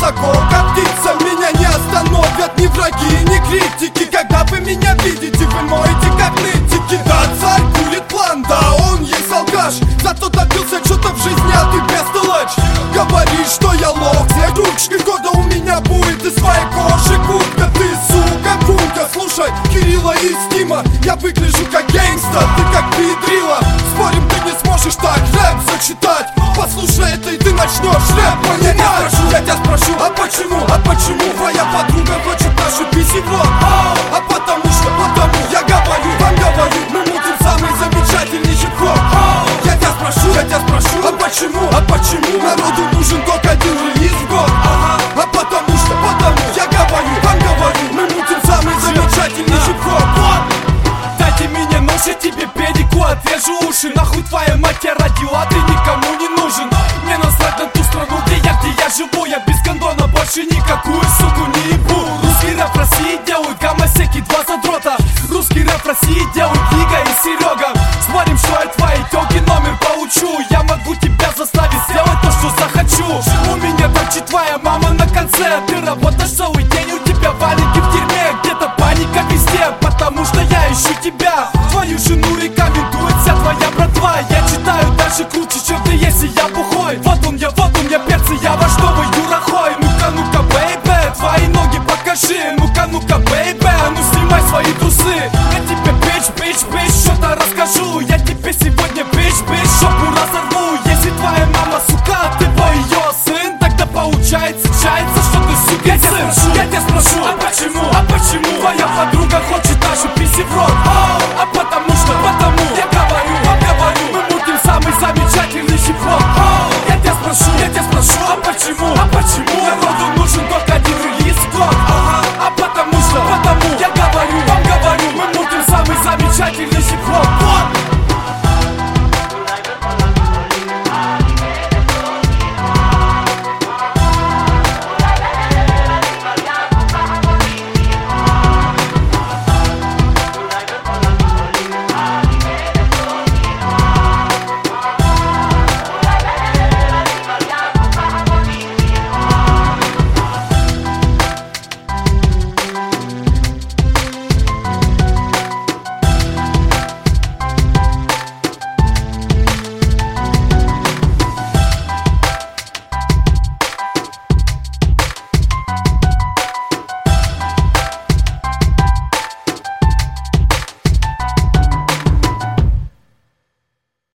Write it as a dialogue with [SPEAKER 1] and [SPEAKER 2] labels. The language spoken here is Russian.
[SPEAKER 1] высоко, как птица. Меня не остановят ни враги, ни критики. Когда вы меня видите, вы моете как нытики. Да, царь курит план, да, он есть алкаш, зато добился что-то в жизни, а ты бестолочь. Говоришь, что я лох, все ручки года у меня будет из своей кожи куртка. Ты, сука, куртка, слушай Кирилла и Стима. Я выгляжу как гангста, ты как педрила. Спорим, ты не сможешь так рэп зачитать. Послушай это и ты начнешь рэп понимать. Я тебя спрошу, а почему твоя подруга хочет нашу писи в рот? А потому я говорю, мы мутим самый замечательный хип-хоп. Я тебя спрошу, а почему народу нужен только один релиз в год? А потому я говорю, мы мутим самый замечательный хип-хоп.
[SPEAKER 2] Дайте мне нож, я тебе педику отрежу уши. Нахуй твоя мать тебя родила, ты никому не нужен. Мне насрать на ту страну, где я живу. Я без гондона больше никакую суку не ебу. Русский рэп в России делают гомосеки, два задрота. Русский рэп в России делают Лига и Серега. Смотрим, что я твоей тёлке номер получу. Я могу тебя заставить сделать то, что захочу. У меня торчит твоя мама на конце. Ты работаешь целый день, у тебя валенки в дерьме. Где-то паника везде, потому что я ищу тебя. Твою жену рекомендует вся твоя братва. Я читаю даже круче, чем ты, если я бухой. Вот он я перцы, я ваш новый Юрахой. Ну-ка, бэйбэ, твои ноги покажи. Ну-ка, бэйбэ, ну снимай свои трусы. Я тебе бич, что-то расскажу. Я тебе сегодня бич, жопу разорву. Если твоя мама сука, а ты твой её сын, тогда получается, что ты сука сын. Я тебя спрошу, а почему твоя подруга хочет нашу писи в рот? А потому я говорю, мы мутим самый замечательный хип-хоп. Я тебя спрошу, а почему